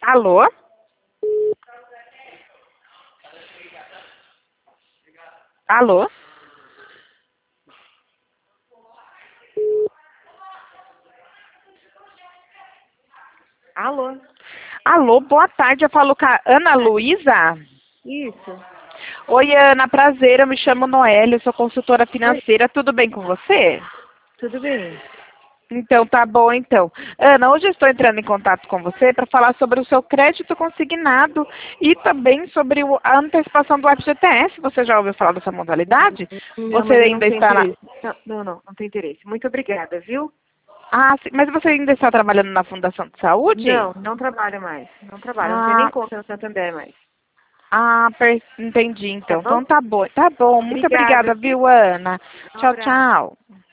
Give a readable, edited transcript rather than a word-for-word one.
Alô? Alô? Alô? Alô, boa tarde. Eu falo com a Ana Luísa. Isso. Oi, Ana, prazer. Eu me chamo Noélia, eu sou consultora Oi, financeira. Tudo bem com você? tudo bem? Então, tá bom, então. Ana, hoje eu estou entrando em contato com você para falar sobre o seu crédito consignado e também sobre a antecipação do FGTS. Você já ouviu falar dessa modalidade? Não, Você mas eu não ainda tenho está na... interesse. Não tenho interesse. Muito obrigada, viu? Ah, sim, mas você ainda está trabalhando na Fundação de Saúde? Não trabalho mais. Não trabalho. Não tenho nem Ah, conta no Santander mais. entendi, Tá então. bom? Então tá bom, tá bom. Muito Obrigada, obrigada, viu? viu, Ana? Um Tchau, abraço. tchau.